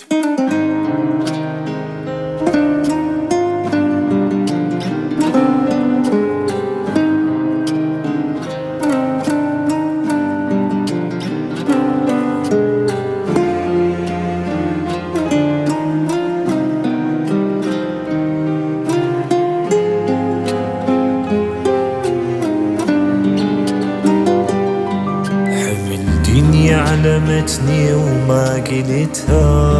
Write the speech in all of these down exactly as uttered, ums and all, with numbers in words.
الدنيا علمتني وما قلتها،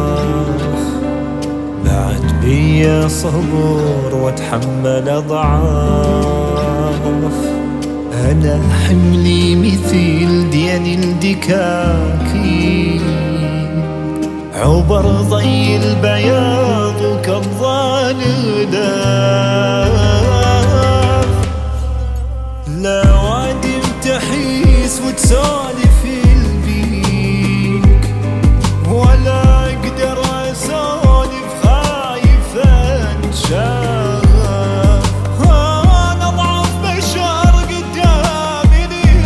بعد بيا صبر واتحمل اضعاف. انا حملي مثل دين الدكاكين، عبر ضي البياض وكالظال غداف. لا وادم تحيس وتسولف البيك، ولا اقدر اسولف خايف انشاف. انا اضعف بشر قدامي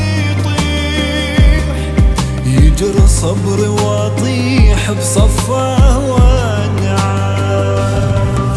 يطيح، يجري صبري واطيح بصفه وانعاف.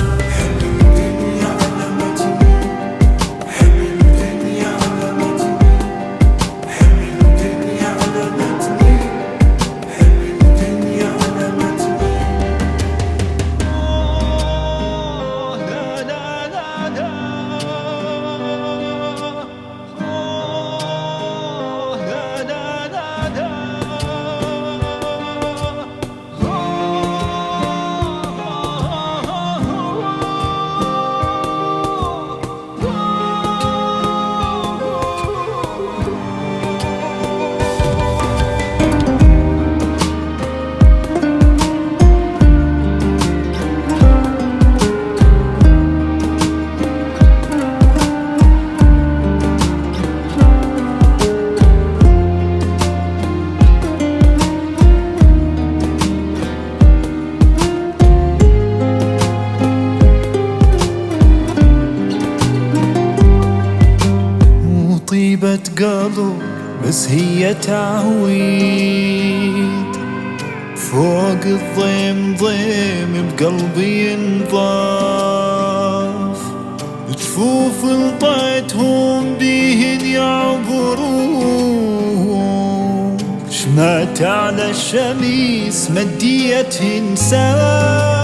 طيبة قلب بس هي تعويد، فوق الضيم ضيم بقلبي ينضاف. جفوف لطيتهم بيهن يعبرون، شمعت على الشميس مديتهن ساف.